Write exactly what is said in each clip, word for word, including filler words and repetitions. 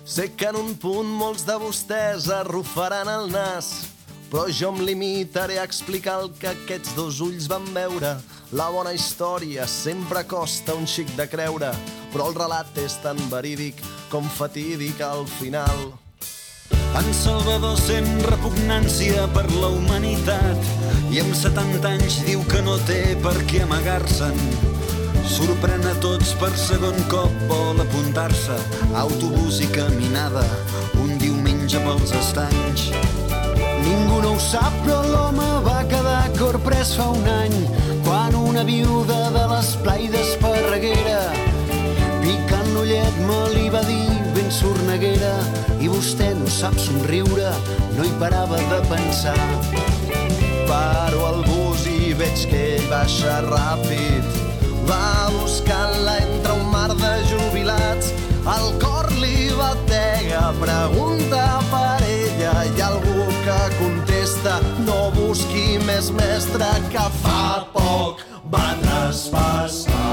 Sé que en un punt molts de vostès arrufaran el nas, però jo em limitaré a explicar el que aquests dos ulls van veure. La bona història sempre costa un xic de creure, però el relat és tan verídic com fatídic al final. En Salvador sent repugnància per la humanitat i amb setanta anys diu que no té per què amagar-se'n. Sorprèn a tots per segon cop, vol apuntar-se a autobús i caminada un diumenge pels estanys. Ningú no ho sap, però l'home va quedar corprès fa un any quan una viuda de l'esplai d'Esparreguera picant l'ullet me li va dir ben sorneguera i vostè no sap somriure, no hi parava de pensar. Paro al bus i veig que ell baixa ràpid, va buscant-la entre un mar de jubilats. El cor li batega, pregunta per ella i algú que contesta: no busqui més mestre, que fa poc va traspassar.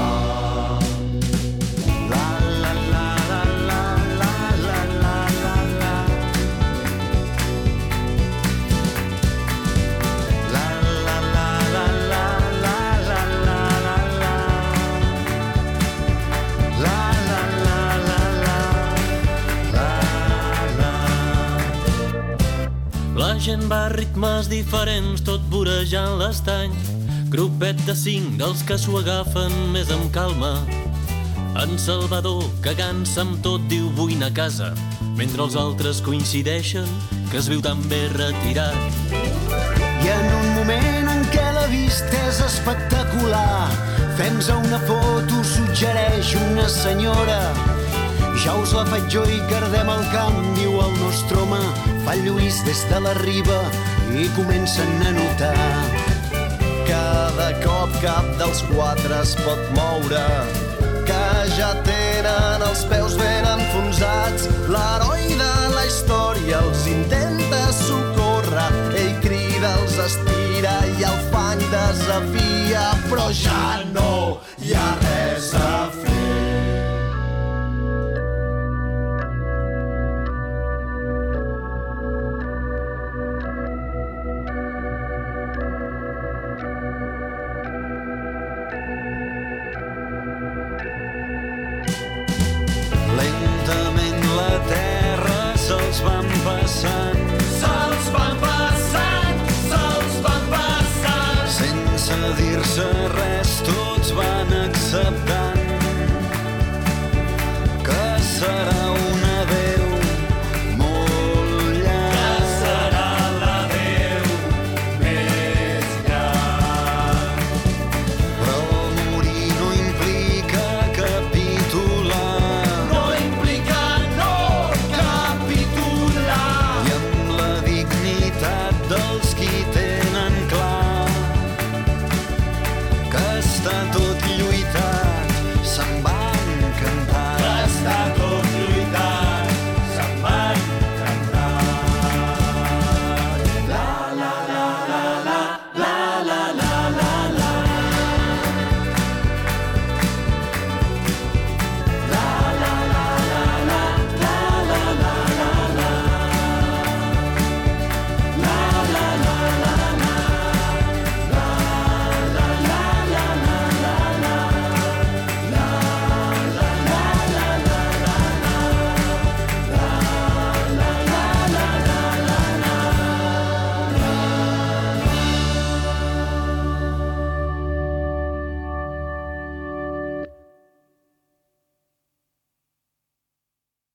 La gent va a ritmes diferents, tot vorejant l'estany. Grupet de cinc dels que s'ho agafen més amb calma. En Salvador, cagant-se amb tot, diu vull anar a casa, mentre els altres coincideixen que es viu tan bé retirat. I en un moment en què la vista és espectacular, fem-se una foto, suggereix una senyora. Ja us la faig jo i cardem el camp, diu el nostre home. Fa el Lluís des de la riba i comencen a notar. Cada cop cap dels quatre es pot moure, que ja tenen els peus ben enfonsats. L'heroi de la història els intenta socórrer, ell crida, els estira i el fang desafia, però ja no hi ha res a fer. Lentament la terra se'ls van passant, se'ls van passant, se'ls van passant. Sense dir-se res tots van